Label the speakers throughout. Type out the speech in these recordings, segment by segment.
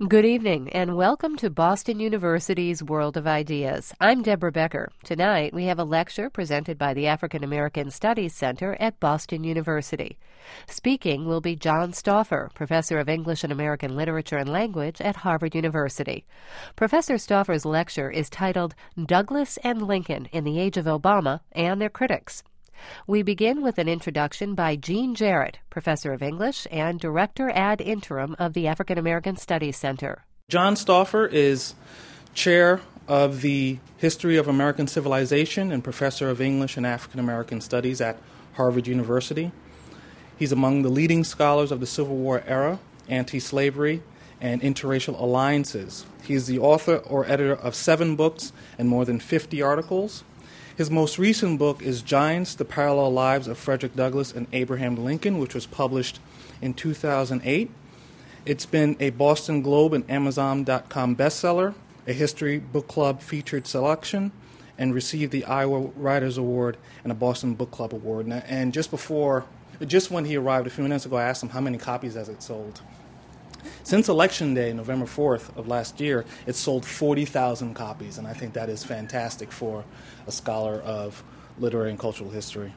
Speaker 1: Good evening, and welcome to Boston University's World of Ideas. I'm Deborah Becker. Tonight, we have a lecture presented by the African American Studies Center at Boston University. Speaking will be John Stauffer, Professor of English and American Literature and Language at Harvard University. Professor Stauffer's lecture is titled Douglas and Lincoln in the Age of Obama and Their Critics. We begin with an introduction by Jean Jarrett, Professor of English and Director ad interim of the African American Studies Center.
Speaker 2: John Stauffer is Chair of the History of American Civilization and Professor of English and African American Studies at Harvard University. He's among the leading scholars of the Civil War era, anti-slavery, and interracial alliances. He's the author or editor of 7 books and more than 50 articles. His most recent book is Giants, The Parallel Lives of Frederick Douglass and Abraham Lincoln, which was published in 2008. It's been a Boston Globe and Amazon.com bestseller, a History Book Club featured selection, and received the Iowa Writers Award and a Boston Book Club Award. And just when he arrived a few minutes ago, I asked him how many copies has it sold. Since Election Day, November 4th of last year, it's sold 40,000 copies, and I think that is fantastic for a scholar of literary and cultural history.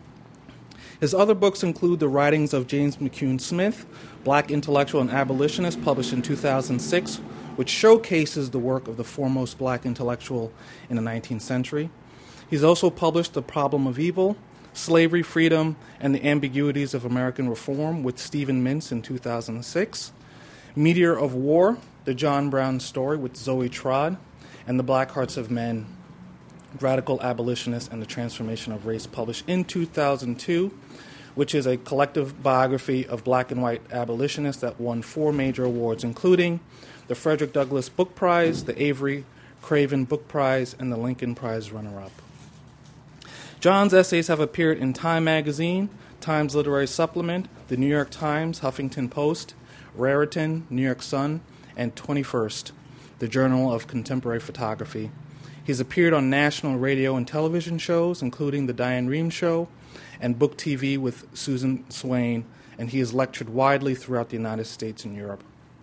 Speaker 2: His other books include the writings of James McCune Smith, Black Intellectual and Abolitionist, published in 2006, which showcases the work of the foremost black intellectual in the 19th century. He's also published The Problem of Evil, Slavery, Freedom, and the Ambiguities of American Reform with Stephen Mintz in 2006. Meteor of War, The John Brown Story with Zoe Trott, and The Black Hearts of Men, Radical Abolitionists and the Transformation of Race, published in 2002, which is a collective biography of black and white abolitionists that won 4 major awards, including the Frederick Douglass Book Prize, the Avery Craven Book Prize, and the Lincoln Prize runner-up. John's essays have appeared in Time Magazine, Times Literary Supplement, The New York Times, Huffington Post, Raritan, New York Sun, and 21st, the Journal of Contemporary Photography. He's appeared on national radio and television shows, including The Diane Rehm Show and Book TV with Susan Swain, and he has lectured widely throughout the United States and Europe.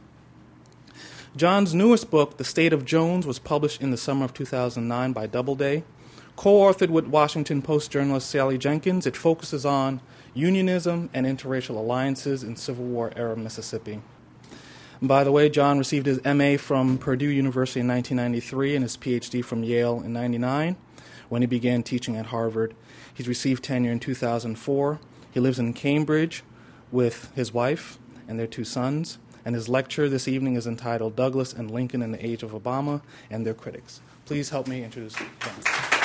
Speaker 2: John's newest book, The State of Jones, was published in the summer of 2009 by Doubleday. Co-authored with Washington Post journalist Sally Jenkins, it focuses on unionism and interracial alliances in Civil War-era Mississippi. And by the way, John received his M.A. from Purdue University in 1993 and his Ph.D. from Yale in 1999 when he began teaching at Harvard. He's received tenure in 2004. He lives in Cambridge with his wife and their 2 sons, and his lecture this evening is entitled Douglas and Lincoln in the Age of Obama and Their Critics. Please help me introduce John.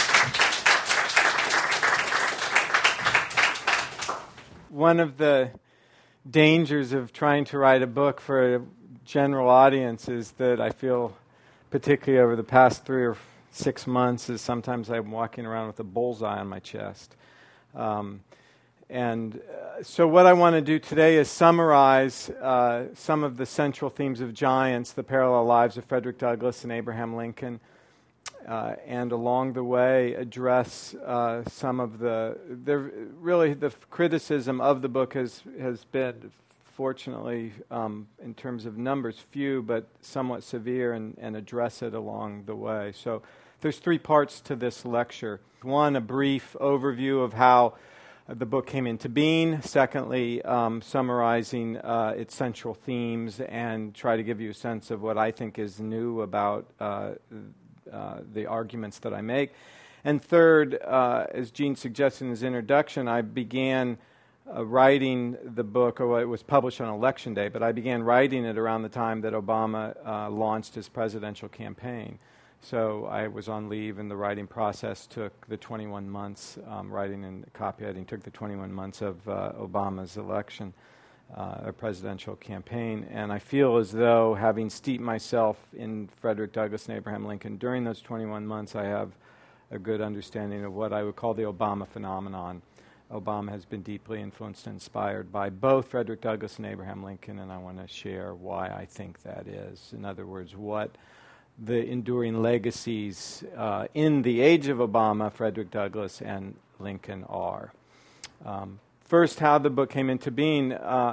Speaker 3: One of the dangers of trying to write a book for a general audience is that I feel, particularly over the past 3 or 6 months, is sometimes I'm walking around with a bullseye on my chest. So what I want to do today is summarize some of the central themes of Giants, the parallel lives of Frederick Douglass and Abraham Lincoln, and along the way address some of the criticism of the book has been, fortunately, in terms of numbers, few but somewhat severe, and address it along the way. So there's 3 parts to this lecture. 1, a brief overview of how the book came into being. Secondly, summarizing its central themes and try to give you a sense of what I think is new about the arguments that I make. And third, as Gene suggested in his introduction, I began writing the book, or it was published on Election Day, but I began writing it around the time that Obama launched his presidential campaign. So I was on leave, and the writing process took the 21 months, writing and copyediting took the 21 months of Obama's election, or presidential campaign. And I feel as though, having steeped myself in Frederick Douglass and Abraham Lincoln during those 21 months, I have a good understanding of what I would call the Obama phenomenon. Obama has been deeply influenced and inspired by both Frederick Douglass and Abraham Lincoln, and I want to share why I think that is. In other words, what the enduring legacies in the age of Obama, Frederick Douglass and Lincoln are. First, how the book came into being.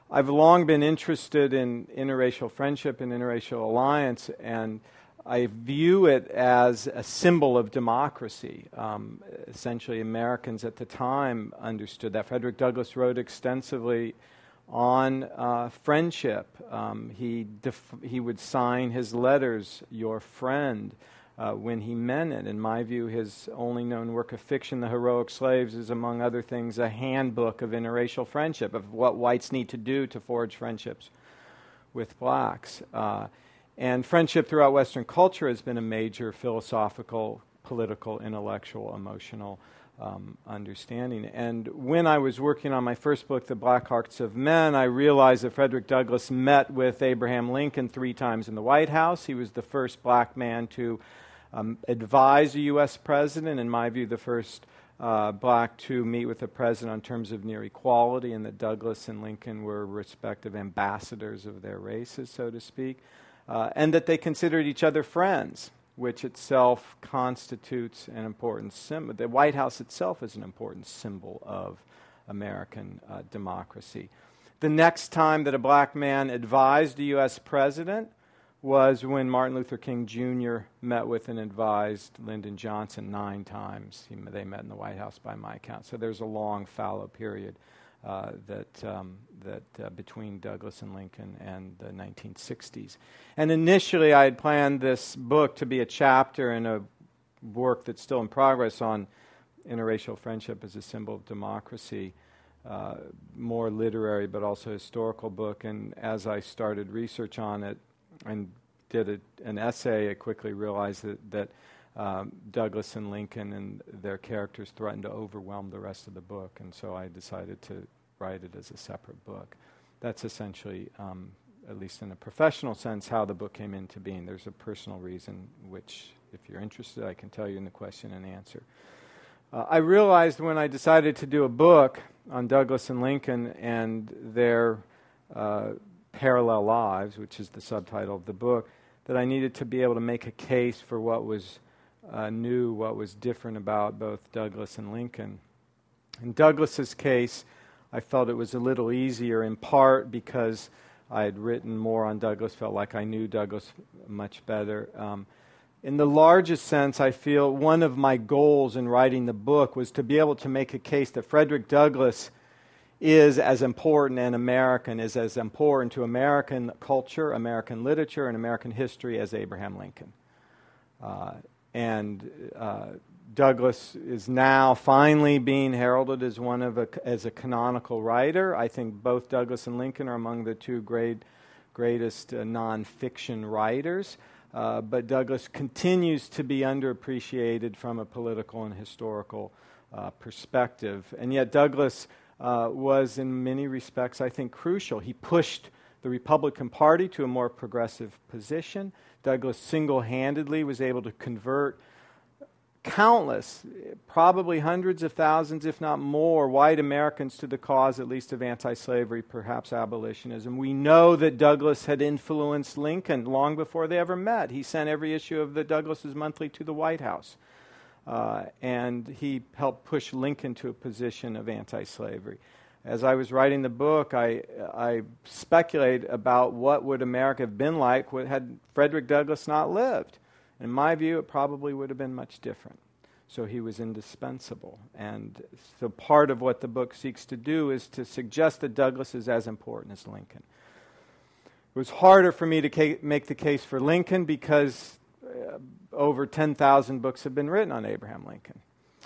Speaker 3: I've long been interested in interracial friendship and interracial alliance, and I view it as a symbol of democracy. Essentially, Americans at the time understood that. Frederick Douglass wrote extensively on friendship. He would sign his letters, "Your friend," when he meant it. In my view, his only known work of fiction, The Heroic Slaves, is, among other things, a handbook of interracial friendship, of what whites need to do to forge friendships with blacks. And friendship throughout Western culture has been a major philosophical, political, intellectual, emotional understanding. And when I was working on my first book, The Black Hearts of Men, I realized that Frederick Douglass met with Abraham Lincoln 3 times in the White House. He was the first black man to advise a U.S. president, in my view, the first black to meet with the president on terms of near equality, and that Douglass and Lincoln were respective ambassadors of their races, so to speak. And that they considered each other friends, which itself constitutes an important symbol. The White House itself is an important symbol of American democracy. The next time that a black man advised a U.S. president was when Martin Luther King Jr. met with and advised Lyndon Johnson 9 times. They met in the White House by my count. So there's a long fallow period between Douglass and Lincoln and the 1960s. And initially I had planned this book to be a chapter in a work that's still in progress on interracial friendship as a symbol of democracy, more literary but also historical book. And as I started research on it and did an essay, I quickly realized that Douglass and Lincoln and their characters threatened to overwhelm the rest of the book, and so I decided to write it as a separate book. That's essentially, at least in a professional sense, how the book came into being. There's a personal reason, which, if you're interested, I can tell you in the question and answer. I realized when I decided to do a book on Douglass and Lincoln and their parallel lives, which is the subtitle of the book, that I needed to be able to make a case for what was new, what was different about both Douglass and Lincoln. In Douglass's case, I felt it was a little easier, in part because I had written more on Douglass, felt like I knew Douglass much better. In the largest sense, I feel one of my goals in writing the book was to be able to make a case that Frederick Douglass is as important is as important to American culture, American literature, and American history as Abraham Lincoln. Douglass is now finally being heralded as as a canonical writer. I think both Douglass and Lincoln are among the 2 greatest nonfiction writers. But Douglass continues to be underappreciated from a political and historical perspective. And yet Douglass was, in many respects, I think, crucial. He pushed the Republican Party to a more progressive position. Douglass single-handedly was able to convert countless, probably hundreds of thousands, if not more, white Americans to the cause, at least of anti-slavery, perhaps abolitionism. We know that Douglass had influenced Lincoln long before they ever met. He sent every issue of the Douglass's Monthly to the White House. And he helped push Lincoln to a position of anti-slavery. As I was writing the book, I speculate about what would America have been like had Frederick Douglass not lived. In my view, it probably would have been much different. So he was indispensable. And so part of what the book seeks to do is to suggest that Douglass is as important as Lincoln. It was harder for me to make the case for Lincoln because over 10,000 books have been written on Abraham Lincoln.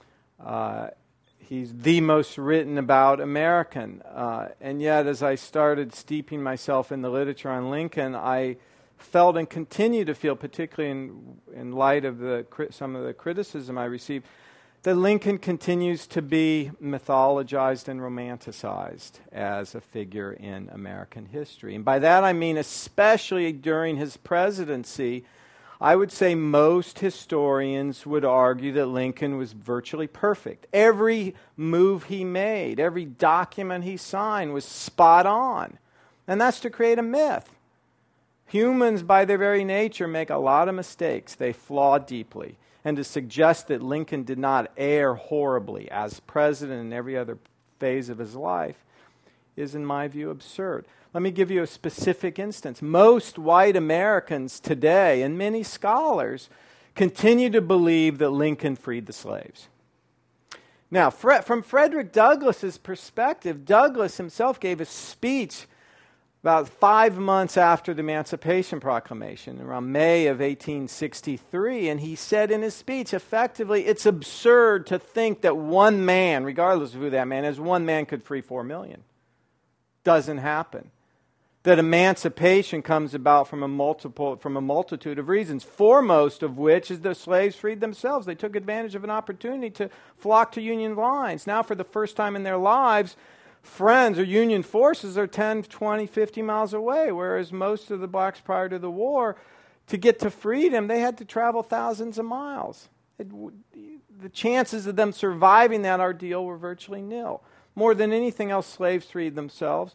Speaker 3: He's the most written about American. And yet, as I started steeping myself in the literature on Lincoln, I felt and continue to feel, particularly in light of some of the criticism I received, that Lincoln continues to be mythologized and romanticized as a figure in American history. And by that I mean especially during his presidency, I would say most historians would argue that Lincoln was virtually perfect. Every move he made, every document he signed was spot on. And that's to create a myth. Humans, by their very nature, make a lot of mistakes. They flaw deeply. And to suggest that Lincoln did not err horribly as president in every other phase of his life is, in my view, absurd. Let me give you a specific instance. Most white Americans today, and many scholars, continue to believe that Lincoln freed the slaves. Now, from Frederick Douglass's perspective, Douglass himself gave a speech about 5 months after the Emancipation Proclamation, around May of 1863, and he said in his speech, effectively, it's absurd to think that one man, regardless of who that man is, one man could free 4 million. Doesn't happen. That emancipation comes about from a multitude of reasons, foremost of which is the slaves freed themselves. They took advantage of an opportunity to flock to Union lines. Now, for the first time in their lives, friends or Union forces are 10, 20, 50 miles away, whereas most of the blacks prior to the war, to get to freedom, they had to travel thousands of miles. The chances of them surviving that ordeal were virtually nil. More than anything else, slaves freed themselves.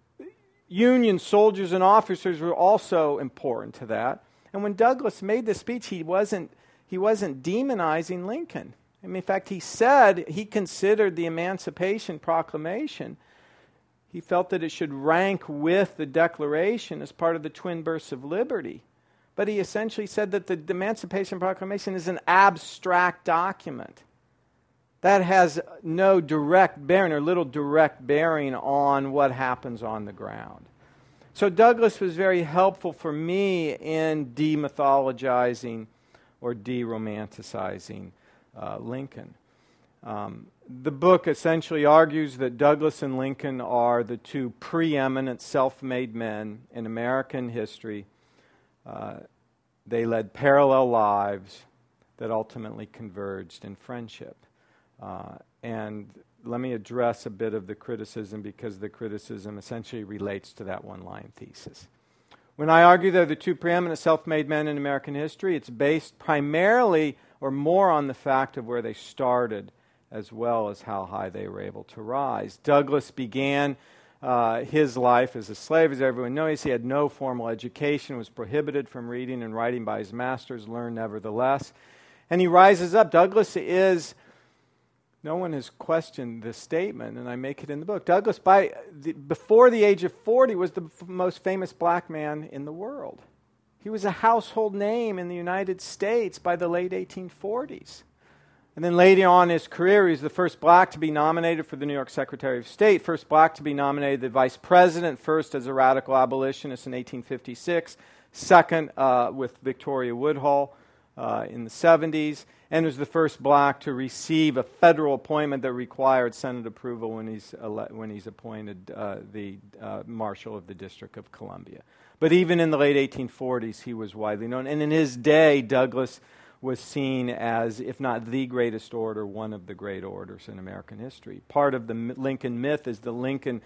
Speaker 3: Union soldiers and officers were also important to that. And when Douglass made this speech, he wasn't demonizing Lincoln. I mean, in fact, he said he considered the Emancipation Proclamation, he felt that it should rank with the Declaration as part of the twin births of liberty. But he essentially said that the Emancipation Proclamation is an abstract document that has no direct bearing or little direct bearing on what happens on the ground. So Douglass was very helpful for me in demythologizing or de-romanticizing Lincoln. The book essentially argues that Douglass and Lincoln are the two preeminent self-made men in American history. They led parallel lives that ultimately converged in friendship. And let me address a bit of the criticism, because the criticism essentially relates to that one-line thesis. When I argue they're the two preeminent self-made men in American history, it's based primarily or more on the fact of where they started as well as how high they were able to rise. Douglass began his life as a slave. As everyone knows, he had no formal education, was prohibited from reading and writing by his masters, learned nevertheless. And he rises up. Douglass is... No one has questioned this statement, and I make it in the book. Douglass, before the age of 40, was the most famous black man in the world. He was a household name in the United States by the late 1840s. And then later on in his career, he was the first black to be nominated for the New York Secretary of State, first black to be nominated the vice president, first as a radical abolitionist in 1856, second with Victoria Woodhull in the 70s, and was the first black to receive a federal appointment that required Senate approval when he's appointed the Marshal of the District of Columbia. But even in the late 1840s, he was widely known. And in his day, Douglass was seen as, if not the greatest orator, one of the great orators in American history. Part of the Lincoln myth is the Lincoln,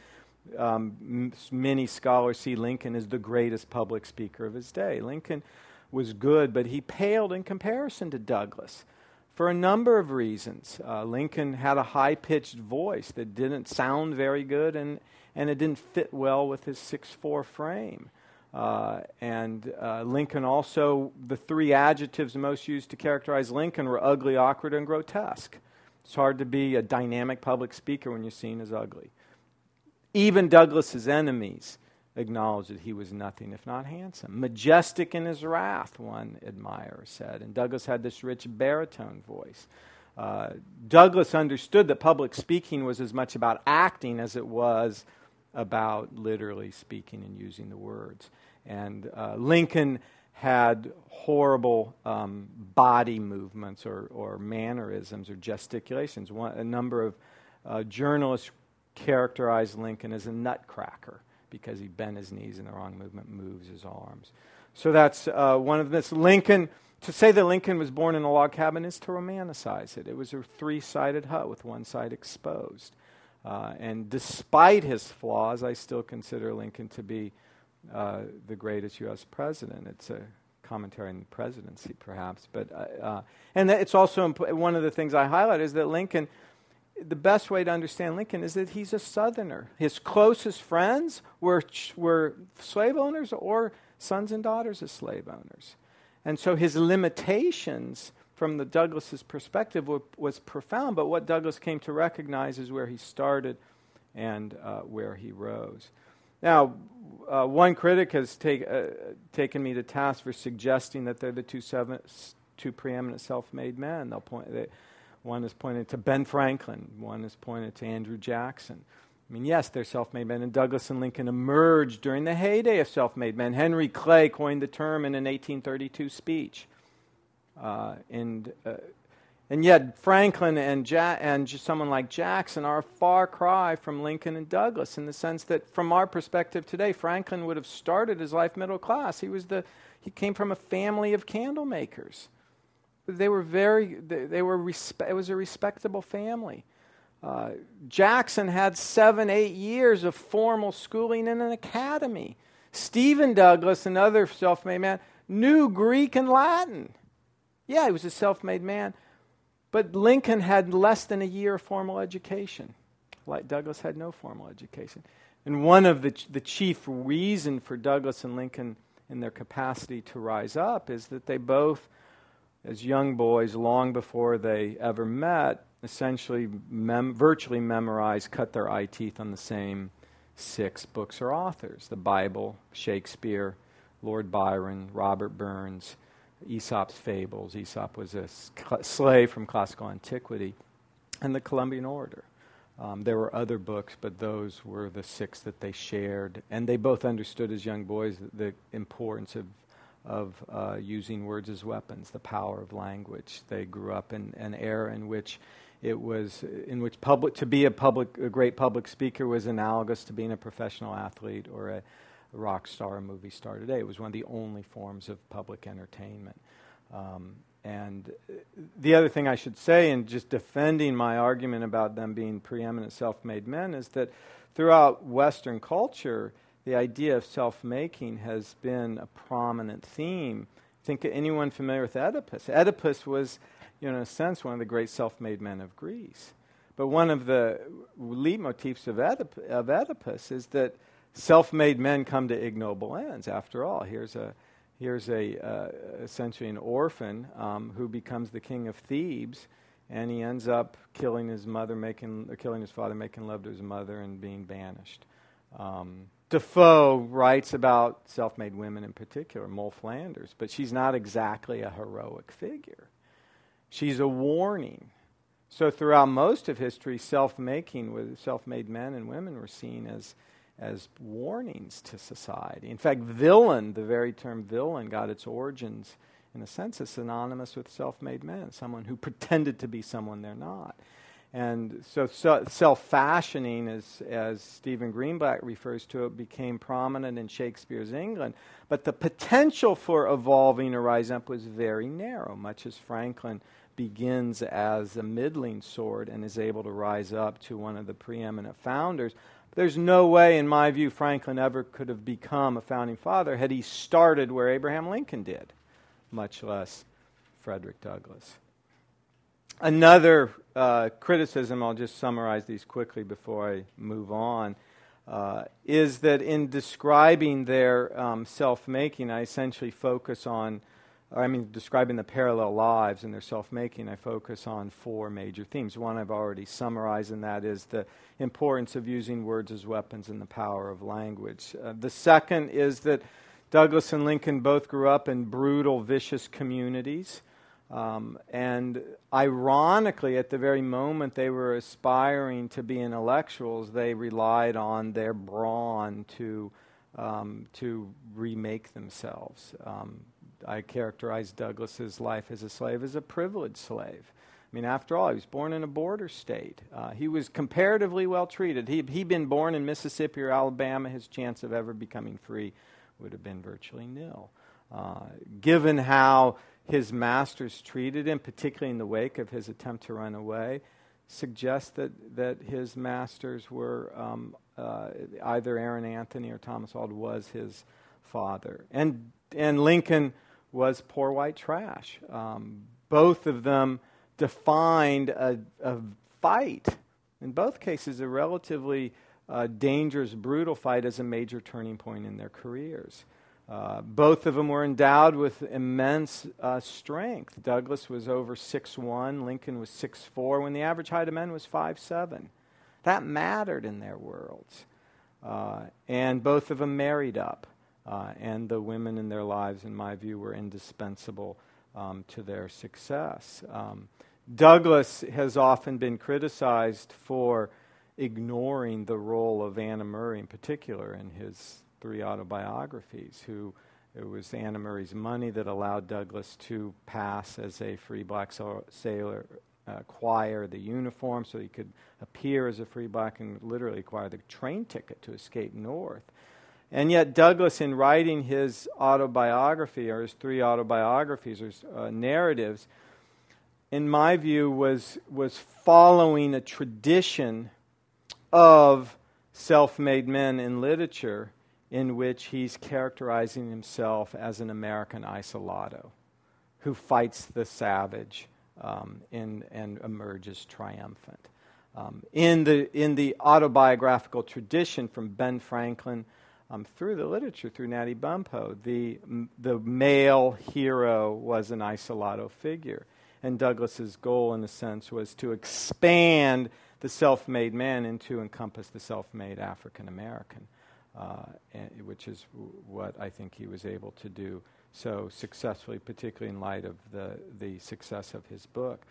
Speaker 3: many scholars see Lincoln as the greatest public speaker of his day. Lincoln was good, but he paled in comparison to Douglass for a number of reasons. Lincoln had a high-pitched voice that didn't sound very good, and it didn't fit well with his 6'4" frame. Lincoln also, the three adjectives most used to characterize Lincoln were ugly, awkward, and grotesque. It's hard to be a dynamic public speaker when you're seen as ugly. Even Douglass's enemies acknowledged that he was nothing if not handsome. Majestic in his wrath, one admirer said. And Douglass had this rich baritone voice. Douglass understood that public speaking was as much about acting as it was about literally speaking and using the words. And Lincoln had horrible body movements or mannerisms or gesticulations. A number of journalists characterized Lincoln as a nutcracker because he bent his knees in the wrong movement, moves his arms. So that's one of this. Lincoln, to say that Lincoln was born in a log cabin is to romanticize it. It was a three-sided hut with one side exposed. And despite his flaws, I still consider Lincoln to be the greatest U.S. president. It's a commentary on the presidency, perhaps. And it's also one of the things I highlight is that Lincoln, the best way to understand Lincoln is that he's a Southerner. His closest friends were slave owners or sons and daughters of slave owners. And so his limitations from the Douglass's perspective was profound, but what Douglass came to recognize is where he started and where he rose. Now, one critic has taken me to task for suggesting that they're the two preeminent self-made men. One is pointed to Ben Franklin. One is pointed to Andrew Jackson. I mean, yes, they're self-made men, and Douglas and Lincoln emerged during the heyday of self-made men. Henry Clay coined the term in an 1832 speech. And yet Franklin and someone like Jackson are a far cry from Lincoln and Douglas, in the sense that from our perspective today, Franklin would have started his life middle class. He came from a family of candle makers. It was a respectable family. Jackson had 7-8 years of formal schooling in an academy. Stephen Douglas, another self-made man, knew Greek and Latin. Yeah, he was a self-made man. But Lincoln had less than a year of formal education. Like Douglas had no formal education. And one of the chief reason for Douglas and Lincoln in their capacity to rise up is that they both, as young boys, long before they ever met, essentially virtually memorized, cut their eye teeth on the same 6 books or authors: the Bible, Shakespeare, Lord Byron, Robert Burns, Aesop's Fables. Aesop was a slave from classical antiquity, and the Columbian Orator. There were other books, but those were the 6 that they shared, and they both understood as young boys the importance of using words as weapons, the power of language. They grew up in an era in which to be a great public speaker was analogous to being a professional athlete or a rock star, a movie star today. It was one of the only forms of public entertainment. And the other thing I should say, in just defending my argument about them being preeminent self-made men, is that throughout Western culture, the idea of self-making has been a prominent theme. Think of anyone familiar with Oedipus. Oedipus was, in a sense, one of the great self-made men of Greece. But one of the leitmotifs of Oedipus is that self-made men come to ignoble ends. After all, here's essentially an orphan who becomes the king of Thebes, and he ends up killing his father, making love to his mother, and being banished. Defoe writes about self-made women in particular, Moll Flanders, but she's not exactly a heroic figure. She's a warning. So throughout most of history, self-made men and women were seen as warnings to society. In fact, villain, the very term villain, got its origins, in a sense, as synonymous with self-made men, someone who pretended to be someone they're not. And so self-fashioning, as Stephen Greenblatt refers to it, became prominent in Shakespeare's England. But the potential for evolving or rising up was very narrow, much as Franklin begins as a middling sort and is able to rise up to one of the preeminent founders. There's no way, in my view, Franklin ever could have become a founding father had he started where Abraham Lincoln did, much less Frederick Douglass. Another criticism, I'll just summarize these quickly before I move on, is that in describing their self-making, I essentially describing the parallel lives and their self-making, I focus on 4 major themes. One I've already summarized, and that is the importance of using words as weapons and the power of language. The second is that Douglas and Lincoln both grew up in brutal, vicious communities. And ironically, at the very moment they were aspiring to be intellectuals, they relied on their brawn to remake themselves. I characterize Douglas's life as a slave as a privileged slave. I mean, after all, he was born in a border state. He was comparatively well treated. He'd been born in Mississippi or Alabama, his chance of ever becoming free would have been virtually nil. Given how his masters treated him, particularly in the wake of his attempt to run away, suggests that his masters were either Aaron Anthony or Thomas Auld was his father. And Lincoln was poor white trash. Both of them defined a fight, in both cases a relatively dangerous, brutal fight, as a major turning point in their careers. Both of them were endowed with immense strength. Douglas was over 6'1", Lincoln was 6'4", when the average height of men was 5'7". That mattered in their worlds. And both of them married up. And the women in their lives, in my view, were indispensable to their success. Douglass has often been criticized for ignoring the role of Anna Murray in particular in his 3 autobiographies. It was Anna Murray's money that allowed Douglass to pass as a free black sailor, acquire the uniform so he could appear as a free black, and literally acquire the train ticket to escape north. And yet Douglass, in writing his autobiography, or his 3 autobiographies, or narratives, in my view, was following a tradition of self-made men in literature in which he's characterizing himself as an American isolado who fights the savage and emerges triumphant. In the autobiographical tradition from Ben Franklin through the literature, through Natty Bumppo, the male hero was an isolado figure. And Douglass's goal, in a sense, was to expand the self-made man to encompass the self-made African American, which is what I think he was able to do so successfully, particularly in light of the success of his book.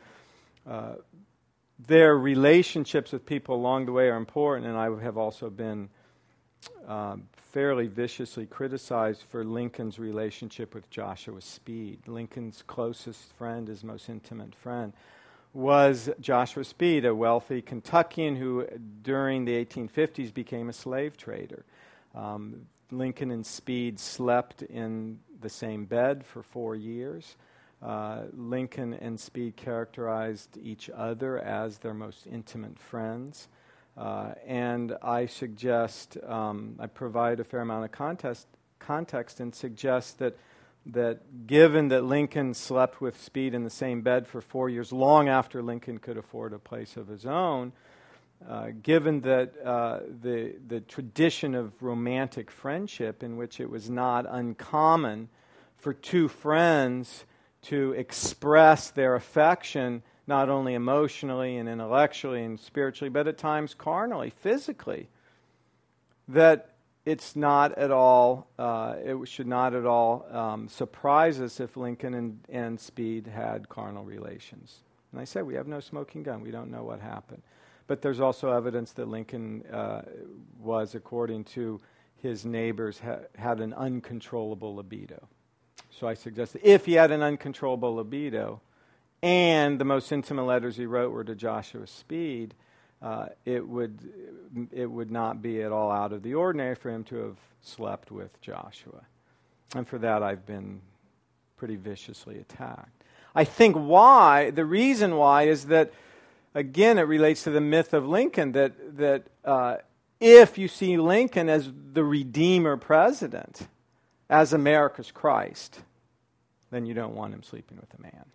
Speaker 3: Their relationships with people along the way are important, and I have also been fairly viciously criticized for Lincoln's relationship with Joshua Speed. Lincoln's closest friend, his most intimate friend, was Joshua Speed, a wealthy Kentuckian who, during the 1850s, became a slave trader. Lincoln and Speed slept in the same bed for 4 years. Lincoln and Speed characterized each other as their most intimate friends. And I suggest, I provide a fair amount of context and suggest that given that Lincoln slept with Speed in the same bed for 4 years, long after Lincoln could afford a place of his own, given that the tradition of romantic friendship, in which it was not uncommon for 2 friends to express their affection not only emotionally and intellectually and spiritually, but at times carnally, physically, that it's not at all, it should not at all surprise us if Lincoln and Speed had carnal relations. And I said, we have no smoking gun. We don't know what happened. But there's also evidence that Lincoln was, according to his neighbors, had an uncontrollable libido. So I suggest that if he had an uncontrollable libido, and the most intimate letters he wrote were to Joshua Speed, it would not be at all out of the ordinary for him to have slept with Joshua. And for that, I've been pretty viciously attacked. I think the reason why is that, again, it relates to the myth of Lincoln, that if you see Lincoln as the Redeemer president, as America's Christ, then you don't want him sleeping with a man.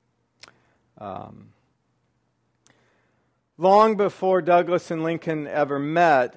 Speaker 3: Long before Douglass and Lincoln ever met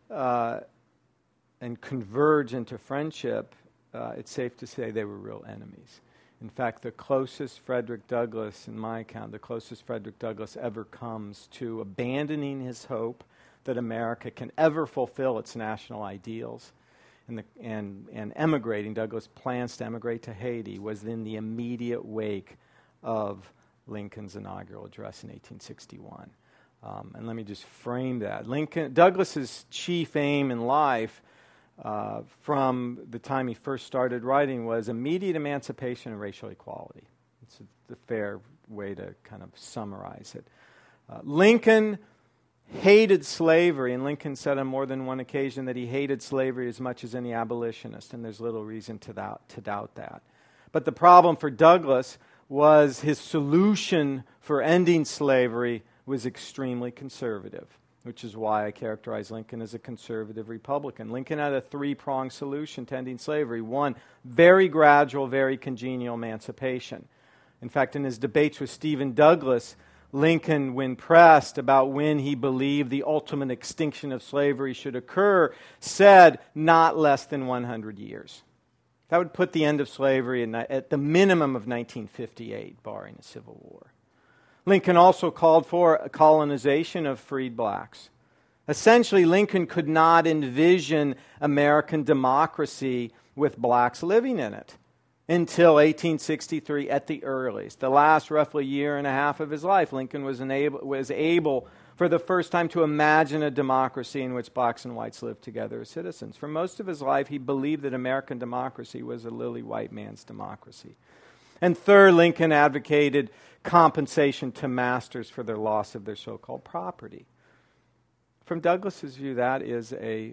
Speaker 3: and converged into friendship, it's safe to say they were real enemies. In fact, the closest Frederick Douglass, in my account, the closest Frederick Douglass ever comes to abandoning his hope that America can ever fulfill its national ideals and emigrating, Douglass plans to emigrate to Haiti, was in the immediate wake of Lincoln's inaugural address in 1861. And let me just frame that. Douglass's chief aim in life from the time he first started writing was immediate emancipation and racial equality. It's the fair way to kind of summarize it. Lincoln hated slavery, and Lincoln said on more than one occasion that he hated slavery as much as any abolitionist, and there's little reason to doubt that. But the problem for Douglass was his solution for ending slavery was extremely conservative, which is why I characterize Lincoln as a conservative Republican. Lincoln had a 3-pronged solution to ending slavery. 1, very gradual, very congenial emancipation. In fact, in his debates with Stephen Douglas, Lincoln, when pressed about when he believed the ultimate extinction of slavery should occur, said not less than 100 years. That would put the end of slavery at the minimum of 1958, barring a civil war. Lincoln also called for a colonization of freed blacks. Essentially, Lincoln could not envision American democracy with blacks living in it until 1863 at the earliest. The last roughly year and a half of his life, Lincoln was able for the first time to imagine a democracy in which blacks and whites lived together as citizens. For most of his life, he believed that American democracy was a lily white man's democracy. And third, Lincoln advocated compensation to masters for their loss of their so-called property. From Douglas's view, that is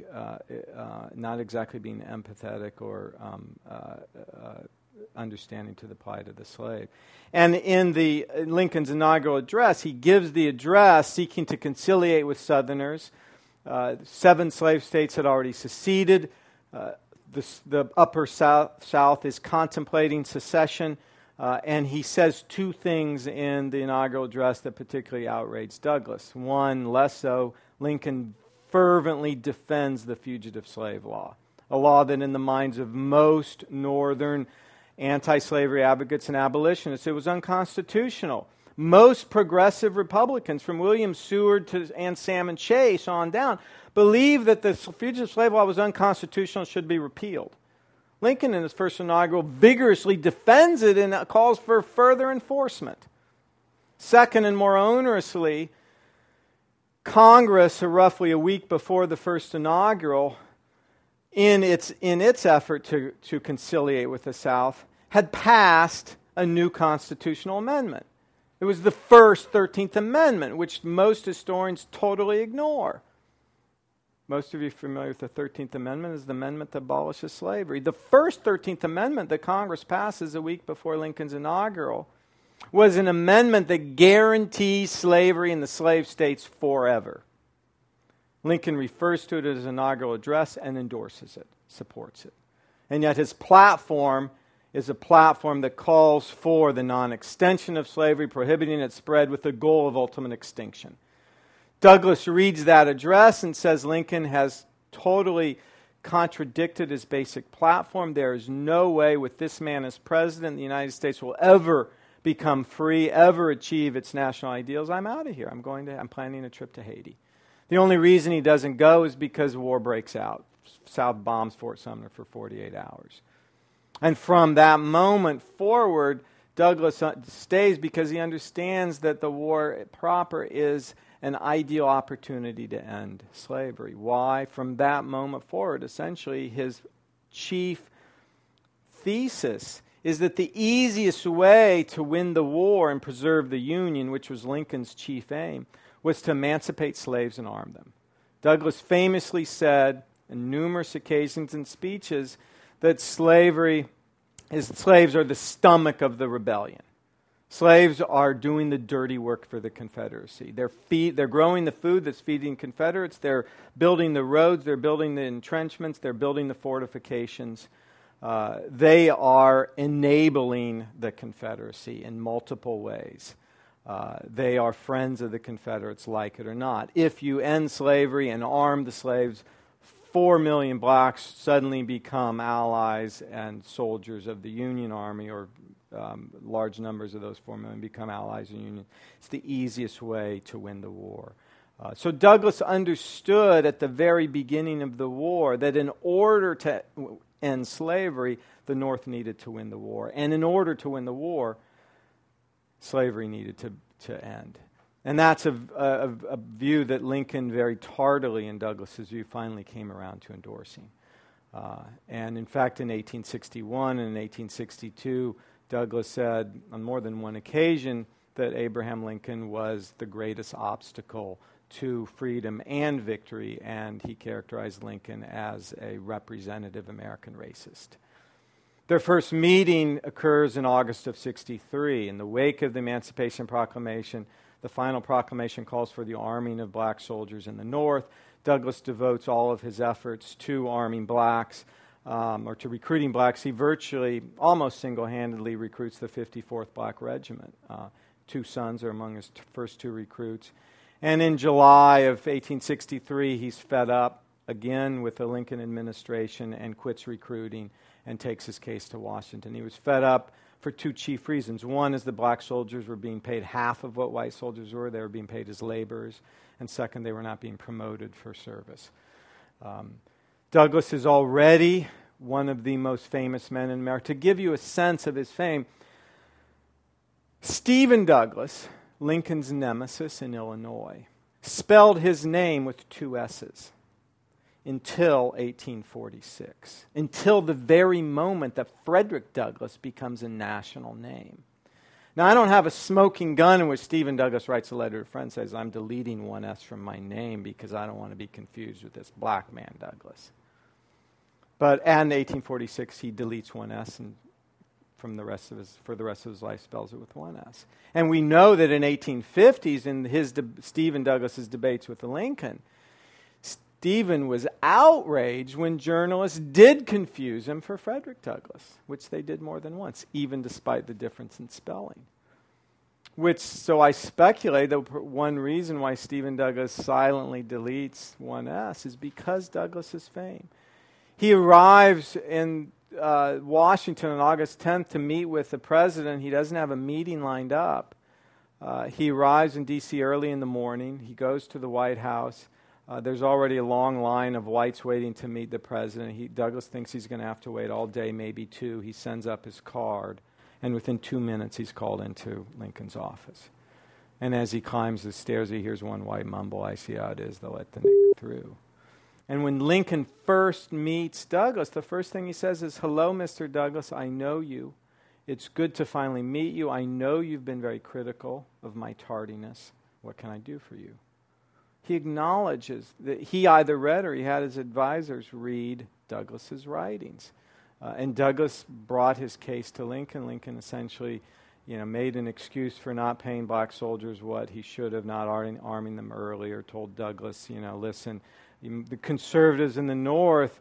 Speaker 3: not exactly being empathetic or understanding to the plight of the slave. And in Lincoln's inaugural address, he gives the address seeking to conciliate with Southerners. 7 slave states had already seceded. The upper South is contemplating secession. And he says 2 things in the inaugural address that particularly outraged Douglas. One, less so, Lincoln fervently defends the fugitive slave law, a law that in the minds of most Northern anti-slavery advocates and abolitionists, it was unconstitutional. Most progressive Republicans, from William Seward and Salmon Chase on down, believed that the fugitive slave law was unconstitutional and should be repealed. Lincoln, in his first inaugural, vigorously defends it and calls for further enforcement. Second, and more onerously, Congress, roughly a week before the first inaugural, in its effort to conciliate with the South, had passed a new constitutional amendment. It was the first 13th Amendment, which most historians totally ignore. Most of you are familiar with the 13th Amendment as the amendment that abolishes slavery. The first 13th Amendment that Congress passes a week before Lincoln's inaugural was an amendment that guarantees slavery in the slave states forever. Lincoln refers to it as his inaugural address and endorses it, supports it. And yet his platform is a platform that calls for the non-extension of slavery, prohibiting its spread with the goal of ultimate extinction. Douglas reads that address and says Lincoln has totally contradicted his basic platform. There is no way with this man as president the United States will ever become free, ever achieve its national ideals. I'm out of here. I'm planning a trip to Haiti. The only reason he doesn't go is because war breaks out. South bombs Fort Sumner for 48 hours. And from that moment forward, Douglas stays because he understands that the war proper is an ideal opportunity to end slavery. Why? From that moment forward, essentially, his chief thesis is that the easiest way to win the war and preserve the Union, which was Lincoln's chief aim, was to emancipate slaves and arm them. Douglas famously said on numerous occasions and speeches that slaves are the stomach of the rebellion. Slaves are doing the dirty work for the Confederacy. They're growing the food that's feeding Confederates. They're building the roads. They're building the entrenchments. They're building the fortifications. They are enabling the Confederacy in multiple ways. They are friends of the Confederates, like it or not. If you end slavery and arm the slaves, 4 million blacks suddenly become allies and soldiers of the Union Army, or large numbers of those 4 million become allies of the Union. It's the easiest way to win the war. So Douglas understood at the very beginning of the war that in order to end slavery, the North needed to win the war. And in order to win the war, slavery needed to end. And that's a view that Lincoln very tardily, in Douglas's view, finally came around to endorsing. And in fact, in 1861 and in 1862, Douglas said on more than one occasion that Abraham Lincoln was the greatest obstacle to freedom and victory, and he characterized Lincoln as a representative American racist. Their first meeting occurs in August of 63. In the wake of the Emancipation Proclamation, the final proclamation calls for the arming of black soldiers in the North. Douglas devotes all of his efforts to arming blacks, or to recruiting blacks. He virtually, almost single-handedly recruits the 54th Black Regiment. 2 sons are among his first 2 recruits. And in July of 1863, he's fed up again with the Lincoln administration and quits recruiting and takes his case to Washington. He was fed up for two chief reasons. One is the black soldiers were being paid half of what white soldiers were. They were being paid as laborers. And second, they were not being promoted for service. Douglass is already one of the most famous men in America. To give you a sense of his fame, Stephen Douglas, Lincoln's nemesis in Illinois, spelled his name with two S's until 1846, until the very moment that Frederick Douglass becomes a national name. Now, I don't have a smoking gun in which Stephen Douglas writes a letter to a friend and says, I'm deleting one S from my name because I don't want to be confused with this black man Douglas. But in 1846, he deletes one S and for the rest of his life spells it with one S. And we know that in 1850s, in Stephen Douglas's debates with Lincoln, Stephen was outraged when journalists did confuse him for Frederick Douglass, which they did more than once, even despite the difference in spelling. So I speculate that one reason why Stephen Douglas silently deletes one S is because Douglas's fame. He arrives in Washington on August 10th to meet with the president. He doesn't have a meeting lined up. He arrives in D.C. early in the morning. He goes to the White House. There's already a long line of whites waiting to meet the president. Douglas thinks he's going to have to wait all day, maybe two. He sends up his card, and within 2 minutes he's called into Lincoln's office. And as he climbs the stairs, he hears one white mumble, I see how it is, they'll let the nigger through. And when Lincoln first meets Douglas, the first thing he says is, hello, Mr. Douglas, I know you. It's good to finally meet you. I know you've been very critical of my tardiness. What can I do for you? He acknowledges that he either read or he had his advisors read Douglas's writings. And Douglas brought his case to Lincoln. Lincoln essentially made an excuse for not paying black soldiers what he should have, not arming them earlier, told Douglas, listen, the conservatives in the North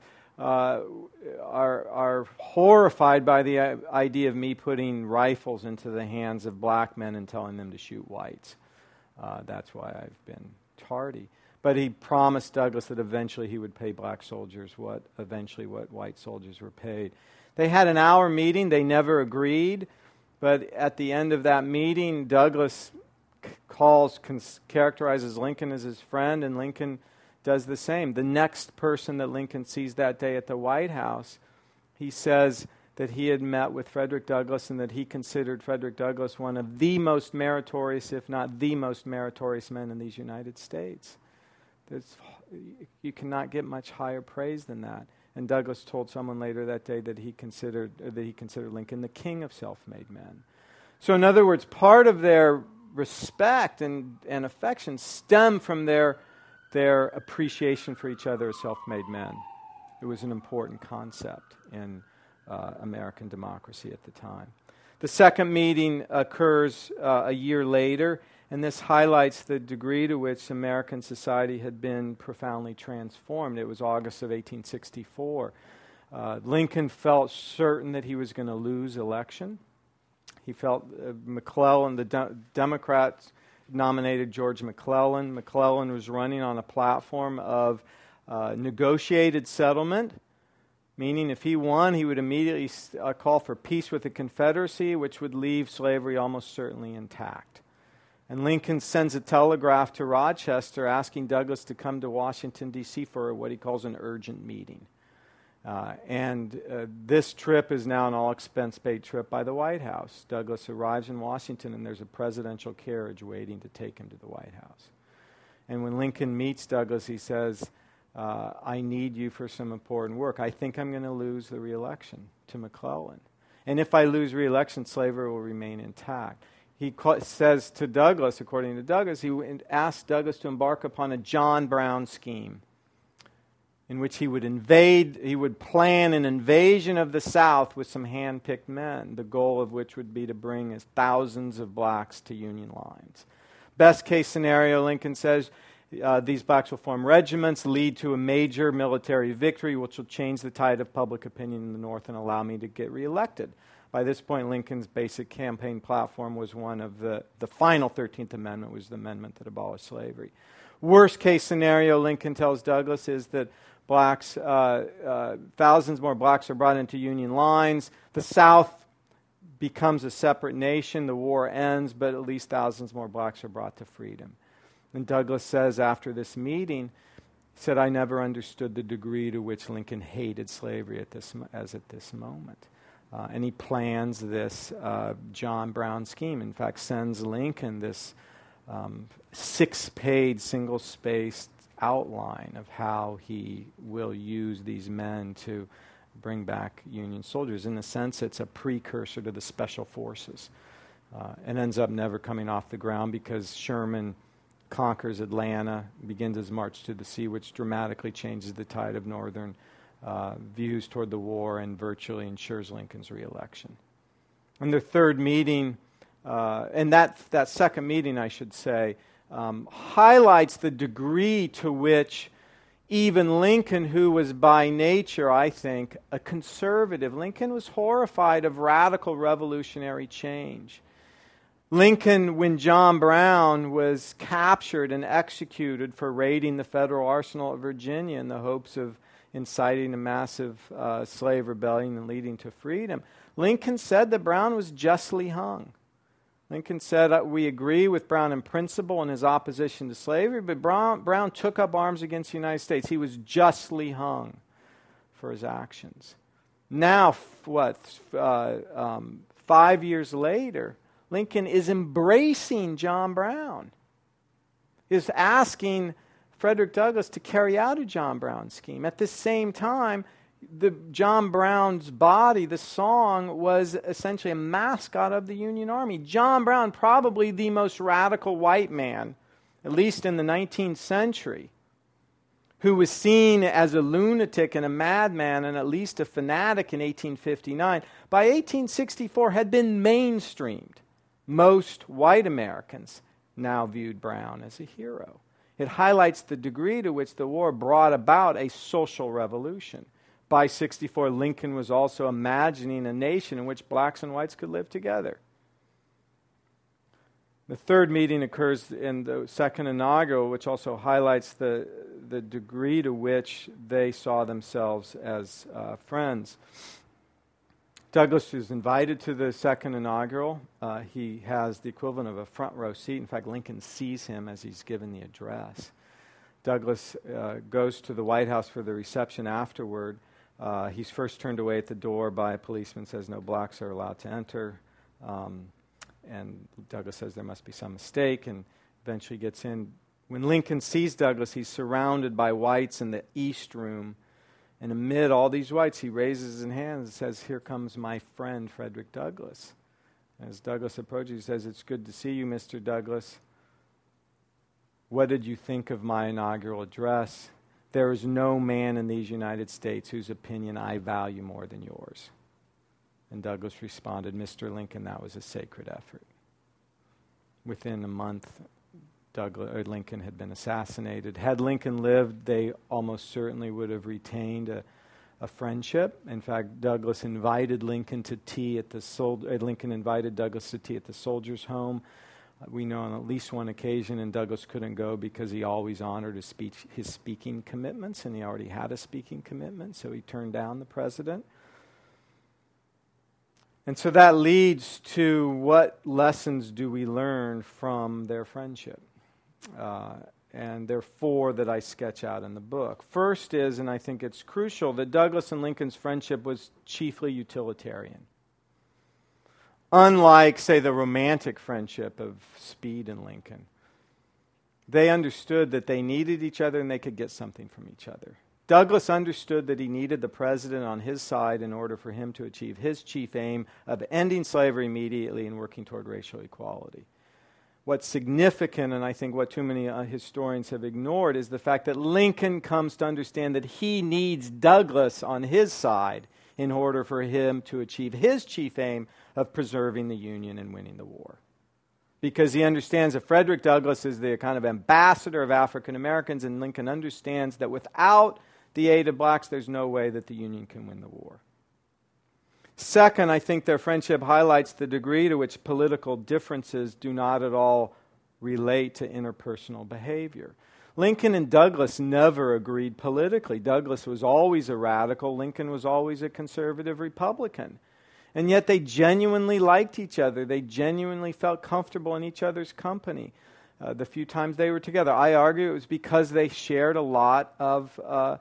Speaker 3: are horrified by the idea of me putting rifles into the hands of black men and telling them to shoot whites. That's why I've been tardy. But he promised Douglas that eventually he would pay black soldiers what white soldiers were paid. They had an hour meeting. They never agreed. But at the end of that meeting, Douglas characterizes Lincoln as his friend, and Lincoln does the same. The next person that Lincoln sees that day at the White House, he says that he had met with Frederick Douglass and that he considered Frederick Douglass one of the most meritorious, if not the most meritorious men in these United States. You cannot get much higher praise than that. And Douglas told someone later that day that he considered Lincoln the king of self-made men. So in other words, part of their respect and affection stem from their appreciation for each other as self-made men. It was an important concept in American democracy at the time. The second meeting occurs a year later, and this highlights the degree to which American society had been profoundly transformed. It was August of 1864. Lincoln felt certain that he was going to lose election. He felt McClellan, the Democrats nominated George McClellan. McClellan was running on a platform of negotiated settlement, meaning if he won, he would immediately call for peace with the Confederacy, which would leave slavery almost certainly intact. And Lincoln sends a telegraph to Rochester asking Douglas to come to Washington, D.C. for what he calls an urgent meeting. This trip is now an all-expense-paid trip by the White House. Douglas arrives in Washington, and there's a presidential carriage waiting to take him to the White House. And when Lincoln meets Douglas, he says, I need you for some important work. I think I'm going to lose the re-election to McClellan. And if I lose re-election, slavery will remain intact. He says to Douglas, according to Douglas, he asked Douglas to embark upon a John Brown scheme in which he would plan an invasion of the South with some hand-picked men, the goal of which would be to bring thousands of blacks to Union lines. Best case scenario, Lincoln says, these blacks will form regiments, lead to a major military victory, which will change the tide of public opinion in the North and allow me to get reelected. By this point, Lincoln's basic campaign platform was one of the final 13th Amendment was the amendment that abolished slavery. Worst case scenario, Lincoln tells Douglas, is that Blacks, thousands more blacks are brought into Union lines. The South becomes a separate nation. The war ends, but at least thousands more blacks are brought to freedom. And Douglass says after this meeting, he said, I never understood the degree to which Lincoln hated slavery at this moment. And he plans this John Brown scheme. In fact, sends Lincoln this 6-page, single-spaced outline of how he will use these men to bring back Union soldiers. In a sense, it's a precursor to the Special Forces. And ends up never coming off the ground because Sherman conquers Atlanta, begins his march to the sea, which dramatically changes the tide of Northern views toward the war and virtually ensures Lincoln's re-election. And their third meeting, and that second meeting, I should say, highlights the degree to which even Lincoln, who was by nature, I think, a conservative, Lincoln was horrified of radical revolutionary change. Lincoln, when John Brown was captured and executed for raiding the federal arsenal at Virginia in the hopes of inciting a massive slave rebellion and leading to freedom, Lincoln said that Brown was justly hung. Lincoln said, we agree with Brown in principle in his opposition to slavery, but Brown took up arms against the United States. He was justly hung for his actions. Now, 5 years later, Lincoln is embracing John Brown, is asking Frederick Douglass to carry out a John Brown scheme. At the same time, the John Brown's body, the song, was essentially a mascot of the Union Army. John Brown, probably the most radical white man, at least in the 19th century, who was seen as a lunatic and a madman and at least a fanatic in 1859, by 1864 had been mainstreamed. Most white Americans now viewed Brown as a hero. It highlights the degree to which the war brought about a social revolution. By 64, Lincoln was also imagining a nation in which blacks and whites could live together. The third meeting occurs in the second inaugural, which also highlights the degree to which they saw themselves as friends. Douglass is invited to the second inaugural. He has the equivalent of a front row seat. In fact, Lincoln sees him as he's given the address. Douglass goes to the White House for the reception afterward. He's first turned away at the door by a policeman, says no blacks are allowed to enter. And Douglass says there must be some mistake, and eventually gets in. When Lincoln sees Douglass, he's surrounded by whites in the East Room. And amid all these whites, he raises his hand and says, "Here comes my friend, Frederick Douglass." As Douglass approaches, he says, "It's good to see you, Mr. Douglass. What did you think of my inaugural address? There is no man in these United States whose opinion I value more than yours." And Douglass responded, "Mr. Lincoln, that was a sacred effort." Within a month, Lincoln had been assassinated. Had Lincoln lived, they almost certainly would have retained a friendship. In fact, Douglass invited Lincoln to tea at the Lincoln invited Douglass to tea at the Soldiers' Home. We know on at least one occasion, and Douglass couldn't go because he always honored his speaking commitments, and he already had a speaking commitment, so he turned down the president. And so that leads to what lessons do we learn from their friendship? And there are four that I sketch out in the book. First is, and I think it's crucial, that Douglass and Lincoln's friendship was chiefly utilitarian. Unlike, say, the romantic friendship of Speed and Lincoln. They understood that they needed each other and they could get something from each other. Douglass understood that he needed the president on his side in order for him to achieve his chief aim of ending slavery immediately and working toward racial equality. What's significant, and I think what too many historians have ignored, is the fact that Lincoln comes to understand that he needs Douglass on his side in order for him to achieve his chief aim of preserving the Union and winning the war. Because he understands that Frederick Douglass is the kind of ambassador of African Americans, and Lincoln understands that without the aid of blacks, there's no way that the Union can win the war. Second, I think their friendship highlights the degree to which political differences do not at all relate to interpersonal behavior. Lincoln and Douglas never agreed politically. Douglas was always a radical. Lincoln was always a conservative Republican. And yet they genuinely liked each other. They genuinely felt comfortable in each other's company. The few times they were together, I argue it was because they shared a lot of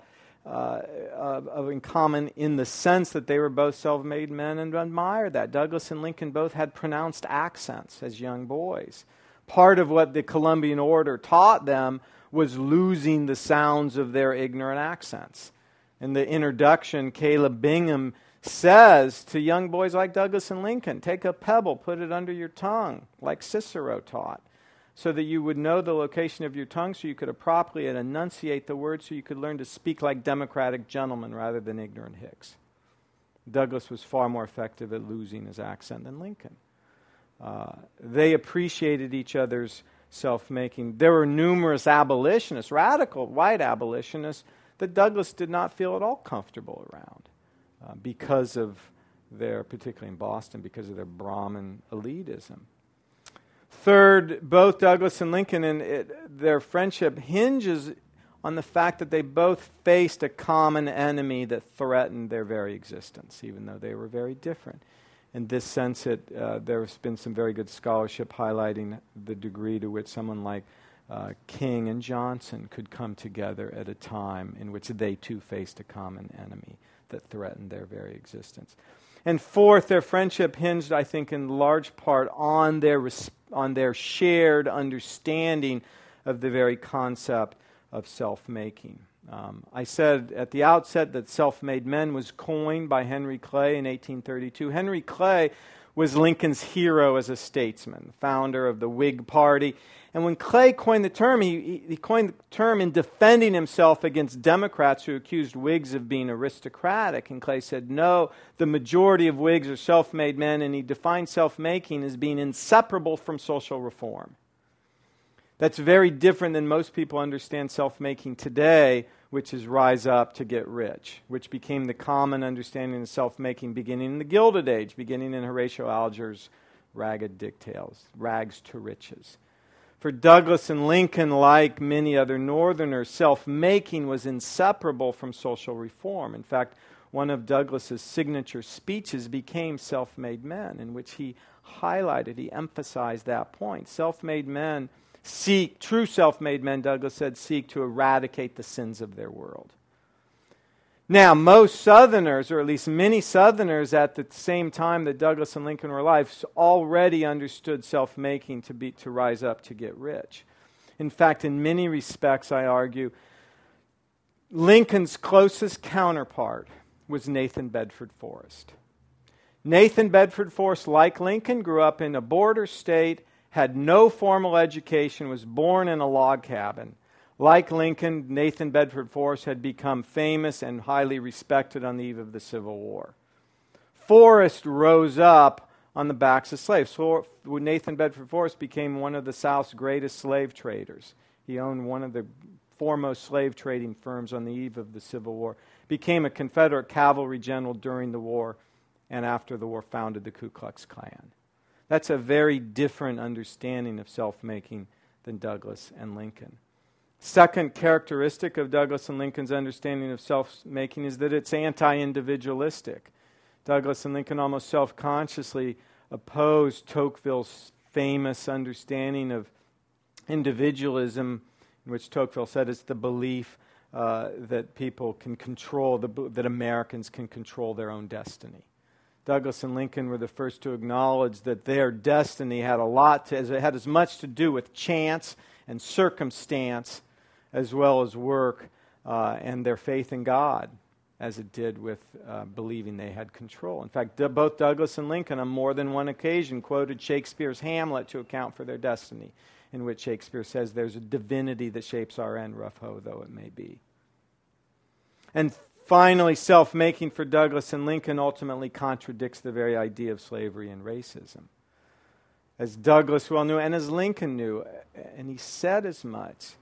Speaker 3: in common, in the sense that they were both self-made men and admired that. Douglas and Lincoln both had pronounced accents as young boys. Part of what the Columbian Order taught them was losing the sounds of their ignorant accents. In the introduction, Caleb Bingham says to young boys like Douglas and Lincoln, take a pebble, put it under your tongue, like Cicero taught, so that you would know the location of your tongue, so you could appropriately enunciate the words, so you could learn to speak like democratic gentlemen rather than ignorant hicks. Douglas was far more effective at losing his accent than Lincoln. They appreciated each other's self-making. There were numerous abolitionists, radical white abolitionists, that Douglas did not feel at all comfortable around because of their, particularly in Boston, because of their Brahmin elitism. Third, both Douglas and Lincoln and their friendship hinges on the fact that they both faced a common enemy that threatened their very existence, even though they were very different. In this sense, there's been some very good scholarship highlighting the degree to which someone like King and Johnson could come together at a time in which they too faced a common enemy that threatened their very existence. And fourth, their friendship hinged, I think, in large part on their shared understanding of the very concept of self-making. I said at the outset that self-made men was coined by Henry Clay in 1832. Henry Clay was Lincoln's hero as a statesman, founder of the Whig Party. And when Clay coined the term, he coined the term in defending himself against Democrats who accused Whigs of being aristocratic. And Clay said, no, the majority of Whigs are self-made men, and he defined self-making as being inseparable from social reform. That's very different than most people understand self-making today, which is rise up to get rich, which became the common understanding of self-making beginning in the Gilded Age, beginning in Horatio Alger's Ragged Dictales, Rags to Riches. For Douglas and Lincoln, like many other Northerners, self-making was inseparable from social reform. In fact, one of Douglas's signature speeches became Self-Made Men, in which he emphasized that point. Self-made men true self-made men, Douglas said, seek to eradicate the sins of their world. Now, most Southerners, or at least many Southerners at the same time that Douglas and Lincoln were alive, already understood self-making to rise up to get rich. In fact, in many respects, I argue, Lincoln's closest counterpart was Nathan Bedford Forrest. Nathan Bedford Forrest, like Lincoln, grew up in a border state, had no formal education, was born in a log cabin. Like Lincoln, Nathan Bedford Forrest had become famous and highly respected on the eve of the Civil War. Forrest rose up on the backs of slaves. Nathan Bedford Forrest became one of the South's greatest slave traders. He owned one of the foremost slave trading firms on the eve of the Civil War, became a Confederate cavalry general during the war, and after the war founded the Ku Klux Klan. That's a very different understanding of self-making than Douglas and Lincoln. Second characteristic of Douglas and Lincoln's understanding of self-making is that it's anti-individualistic. Douglas and Lincoln almost self-consciously opposed Tocqueville's famous understanding of individualism, in which Tocqueville said it's the belief that people can control, that Americans can control their own destiny. Douglas and Lincoln were the first to acknowledge that their destiny had had as much to do with chance and circumstance as well as work and their faith in God as it did with believing they had control. In fact, both Douglas and Lincoln on more than one occasion quoted Shakespeare's Hamlet to account for their destiny, in which Shakespeare says there's a divinity that shapes our end, rough hoe though it may be. And finally, self-making for Douglas and Lincoln ultimately contradicts the very idea of slavery and racism. As Douglas well knew, and as Lincoln knew, and he said as much,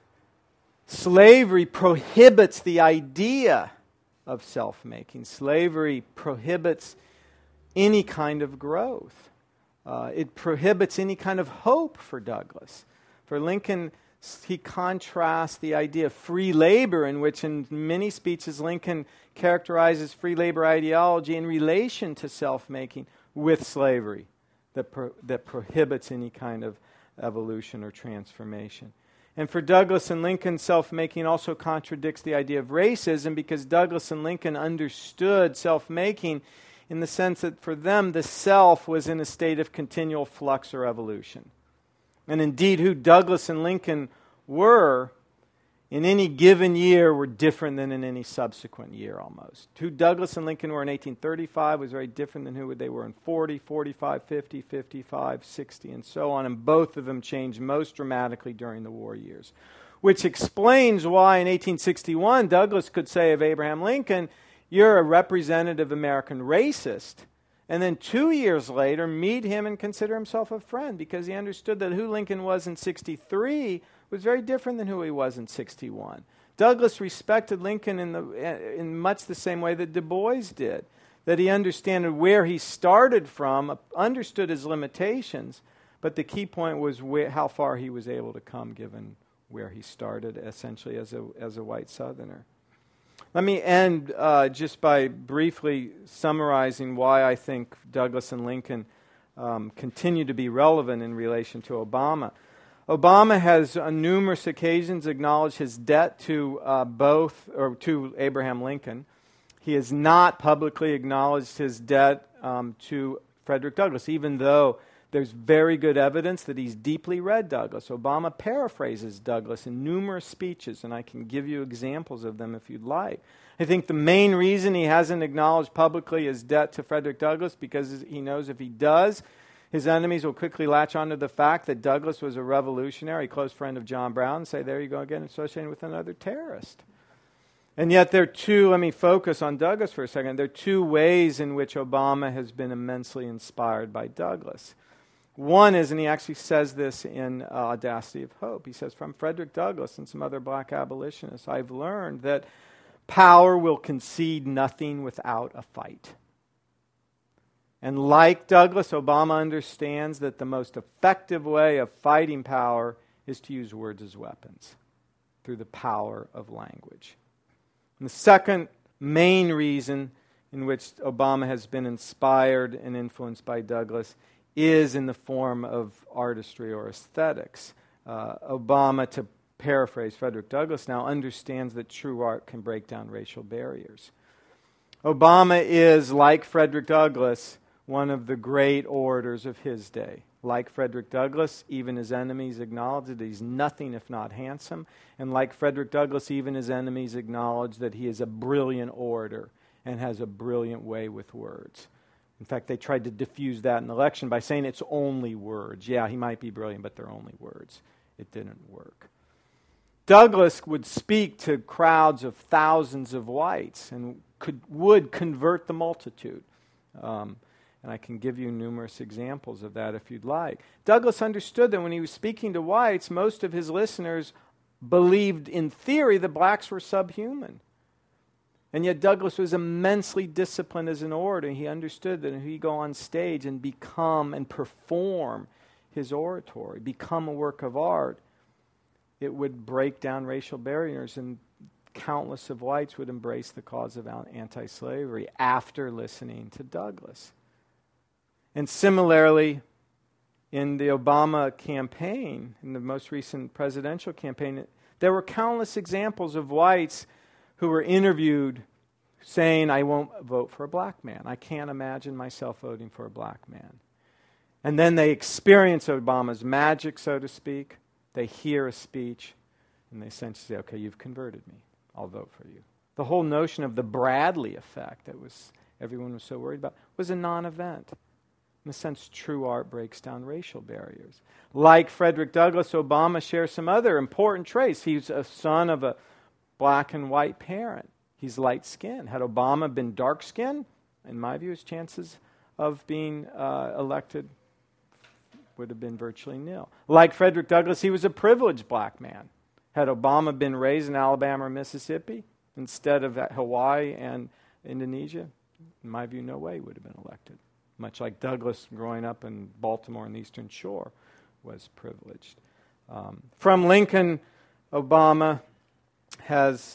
Speaker 3: slavery prohibits the idea of self-making. Slavery prohibits any kind of growth. It prohibits any kind of hope for Douglas. For Lincoln, He contrasts the idea of free labor, in which in many speeches Lincoln characterizes free labor ideology in relation to self-making, with slavery that prohibits any kind of evolution or transformation. And for Douglass and Lincoln, self-making also contradicts the idea of racism, because Douglass and Lincoln understood self-making in the sense that for them the self was in a state of continual flux or evolution. And indeed, who Douglass and Lincoln were in any given year were different than in any subsequent year almost. Who Douglass and Lincoln were in 1835 was very different than who they were in 40, 45, 50, 55, 60, and so on. And both of them changed most dramatically during the war years. Which explains why in 1861 Douglass could say of Abraham Lincoln, "You're a representative American racist," and then 2 years later meet him and consider himself a friend, because he understood that who Lincoln was in 63 was very different than who he was in 61. Douglass respected Lincoln in much the same way that Du Bois did, that he understood where he started from, understood his limitations, but the key point was how far he was able to come given where he started, essentially as a white Southerner. Let me end just by briefly summarizing why I think Douglass and Lincoln continue to be relevant in relation to Obama. Obama has on numerous occasions acknowledged his debt to to Abraham Lincoln. He has not publicly acknowledged his debt to Frederick Douglass, even though there's very good evidence that he's deeply read Douglass. Obama paraphrases Douglass in numerous speeches, and I can give you examples of them if you'd like. I think the main reason he hasn't acknowledged publicly his debt to Frederick Douglass, because he knows if he does, his enemies will quickly latch onto the fact that Douglass was a revolutionary, close friend of John Brown, and say, there you go again, associated with another terrorist. And yet there are let me focus on Douglass for a second, there are two ways in which Obama has been immensely inspired by Douglass. One is, and he actually says this in Audacity of Hope, he says, from Frederick Douglass and some other black abolitionists, I've learned that power will concede nothing without a fight. And like Douglass, Obama understands that the most effective way of fighting power is to use words as weapons through the power of language. And the second main reason in which Obama has been inspired and influenced by Douglass is in the form of artistry or aesthetics. Obama, to paraphrase Frederick Douglass now, understands that true art can break down racial barriers. Obama is, like Frederick Douglass, one of the great orators of his day. Like Frederick Douglass, even his enemies acknowledge that he's nothing if not handsome. And like Frederick Douglass, even his enemies acknowledge that he is a brilliant orator and has a brilliant way with words. In fact, they tried to diffuse that in the election by saying it's only words. Yeah, he might be brilliant, but they're only words. It didn't work. Douglass would speak to crowds of thousands of whites and would convert the multitude. And I can give you numerous examples of that if you'd like. Douglass understood that when he was speaking to whites, most of his listeners believed in theory that blacks were subhuman. And yet Douglass was immensely disciplined as an orator. He understood that if he go on stage and become and perform his oratory, become a work of art, it would break down racial barriers, and countless of whites would embrace the cause of anti-slavery after listening to Douglass. And similarly, in the Obama campaign, in the most recent presidential campaign, there were countless examples of whites who were interviewed saying, I won't vote for a black man. I can't imagine myself voting for a black man. And then they experience Obama's magic, so to speak. They hear a speech, and they essentially say, okay, you've converted me. I'll vote for you. The whole notion of the Bradley effect that everyone was so worried about was a non-event. In a sense, true art breaks down racial barriers. Like Frederick Douglass, Obama shares some other important traits. He's a son of a black and white parent. He's light-skinned. Had Obama been dark-skinned, in my view, his chances of being elected would have been virtually nil. Like Frederick Douglass, he was a privileged black man. Had Obama been raised in Alabama or Mississippi instead of at Hawaii and Indonesia, in my view, no way he would have been elected. Much like Douglass growing up in Baltimore and the Eastern Shore was privileged. From Lincoln, Obama has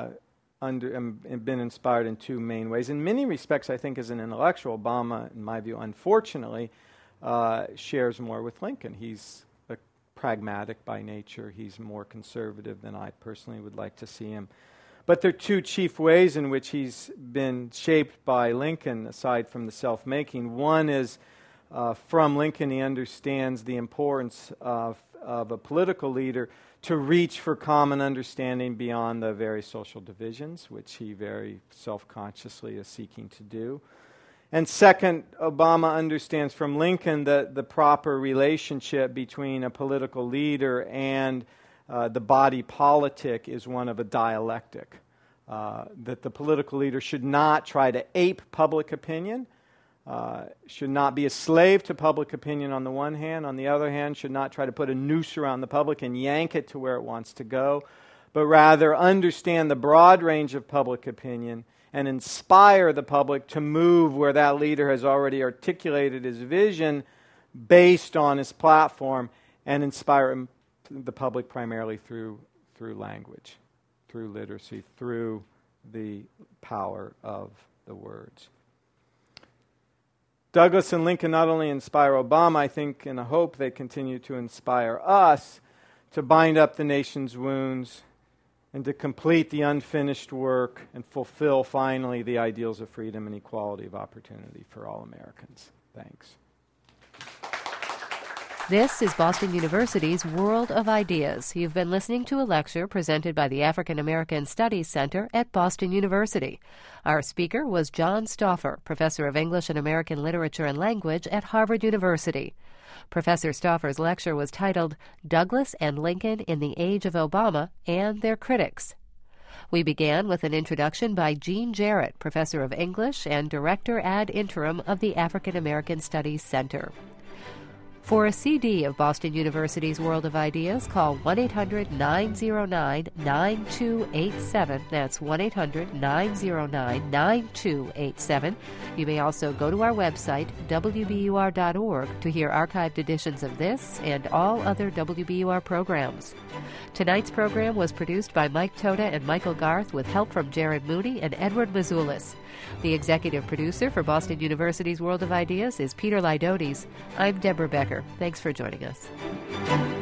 Speaker 3: been inspired in two main ways. In many respects, I think, as an intellectual, Obama, in my view, unfortunately, shares more with Lincoln. He's pragmatic by nature. He's more conservative than I personally would like to see him. But there are two chief ways in which he's been shaped by Lincoln, aside from the self-making. One is from Lincoln, he understands the importance of a political leader to reach for common understanding beyond the various social divisions, which he very self-consciously is seeking to do. And second, Obama understands from Lincoln that the proper relationship between a political leader and the body politic is one of a dialectic. That the political leader should not try to ape public opinion, should not be a slave to public opinion on the one hand, on the other hand, should not try to put a noose around the public and yank it to where it wants to go, but rather understand the broad range of public opinion and inspire the public to move where that leader has already articulated his vision based on his platform, and inspire the public primarily through language, through literacy, through the power of the words. Douglass and Lincoln not only inspire Obama, I think, and I hope they continue to inspire us to bind up the nation's wounds and to complete the unfinished work and fulfill finally the ideals of freedom and equality of opportunity for all Americans. Thanks.
Speaker 1: This is Boston University's World of Ideas. You've been listening to a lecture presented by the African American Studies Center at Boston University. Our speaker was John Stauffer, professor of English and American Literature and Language at Harvard University. Professor Stauffer's lecture was titled Douglass and Lincoln in the Age of Obama and Their Critics. We began with an introduction by Jean Jarrett, professor of English and director ad interim of the African American Studies Center. For a CD of Boston University's World of Ideas, call 1-800-909-9287. That's 1-800-909-9287. You may also go to our website, wbur.org, to hear archived editions of this and all other WBUR programs. Tonight's program was produced by Mike Toda and Michael Garth with help from Jared Mooney and Edward Mazulis. The executive producer for Boston University's World of Ideas is Peter Lydotes. I'm Deborah Becker. Thanks for joining us.